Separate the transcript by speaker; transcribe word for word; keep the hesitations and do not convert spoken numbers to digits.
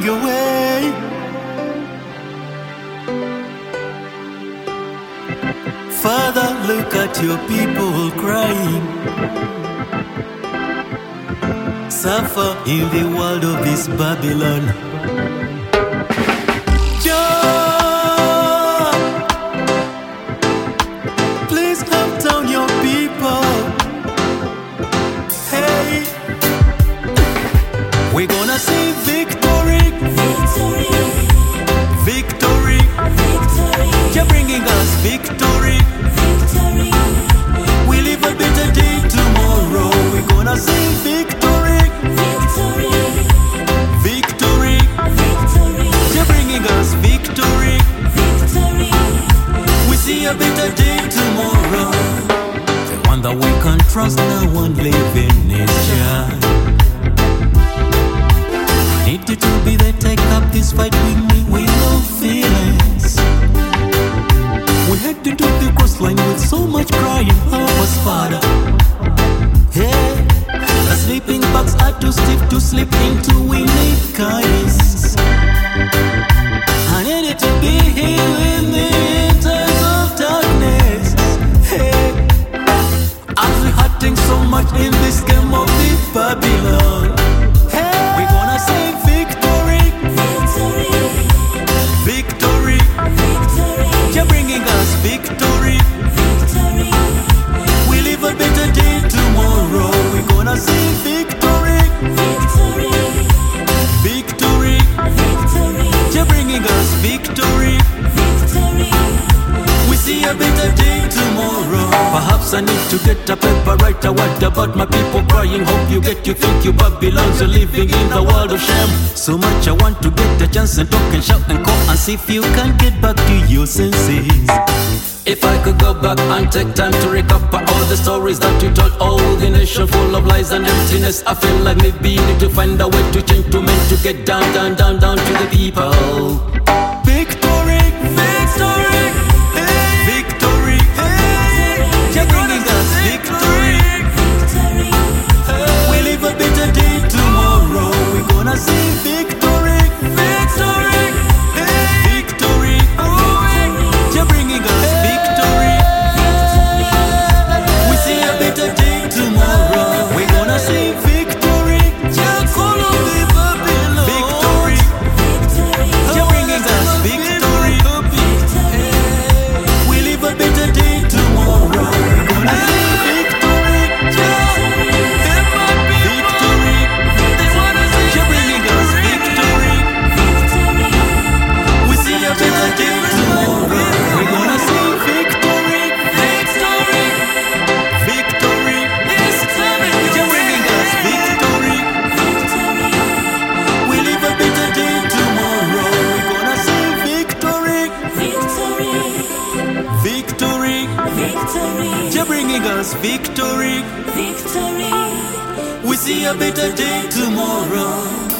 Speaker 1: coming your way. Father, look at your people crying, suffer in the world of this Babylon. Jah, please calm down your people. Hey, we're gonna see victory,
Speaker 2: Victory,
Speaker 1: victory.
Speaker 2: victory,
Speaker 1: You're bringing us victory.
Speaker 2: victory,
Speaker 1: We live a better day tomorrow. We're gonna see victory,
Speaker 2: victory,
Speaker 1: victory.
Speaker 2: victory,
Speaker 1: You're bringing us victory.
Speaker 2: victory.
Speaker 1: We see a better day tomorrow. The one that we can trust, no one living is Jah. Need you to be there, take up this fight with me with no feelings. We headed to the crossline with so much crying, help us, Father. Hey, the sleeping bags are too stiff to sleep into. We need kindness. I needed to be here with me in times of darkness. Hey, as we're hurting so much in this game of the Babylon. Hey, we're gonna say victory,
Speaker 2: Victory,
Speaker 1: victory.
Speaker 2: victory,
Speaker 1: You're bringing us victory.
Speaker 2: victory,
Speaker 1: We live a better day tomorrow. We're gonna see victory,
Speaker 2: victory,
Speaker 1: victory.
Speaker 2: victory,
Speaker 1: You're bringing us victory.
Speaker 2: victory.
Speaker 1: We see a better day tomorrow. Perhaps I need to get a paper, write a word about my people crying. Hope you get, you think you Babylons are living in the world of shame. So much I want to get a chance and talk and shout and call and see if you can get back to your senses. If I could go back and take time to recover all the stories that you told, all the nation full of lies and emptiness, I feel like maybe you need to find a way to change, to make, to get down, down, down, down to the people. Victory, victory, hey, victory, hey, you're bringing us victory.
Speaker 2: Victory,
Speaker 1: We live a better day tomorrow. We're gonna see victory, victory, hey, victory. You're bringing us victory. We see a better day tomorrow. We're gonna see victory. Victory.
Speaker 2: victory,
Speaker 1: You're bringing us victory. We live a better day tomorrow. We're gonna see victory. Victory. You're bringing us victory. We see a better day tomorrow. We're gonna see victory. Victory. Victory. You're bringing us victory. We live a better day tomorrow. We're gonna see victory.
Speaker 2: victory,
Speaker 1: Victory.
Speaker 2: victory,
Speaker 1: You're bringing us victory.
Speaker 2: victory.
Speaker 1: We see a better day tomorrow.